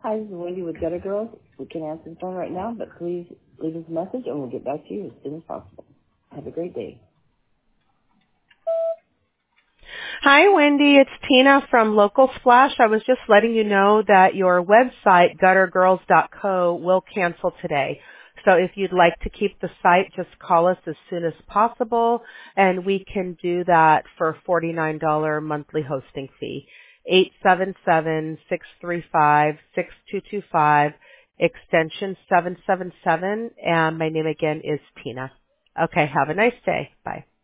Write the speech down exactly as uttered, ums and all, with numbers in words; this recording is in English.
Hi, this is Wendy with Gutter Girls. We can answer the phone right now, but please leave us a message and we'll get back to you as soon as possible. Have a great day. Hi, Wendy. It's Tina from Local Splash. I was just letting you know that your website, gutter girls dot co, will cancel today. So if you'd like to keep the site, just call us as soon as possible, and we can do that for a forty-nine dollars monthly hosting fee. eight seven seven, six three five, six two two five, extension seven seven seven, and my name again is Tina. Okay, have a nice day. Bye.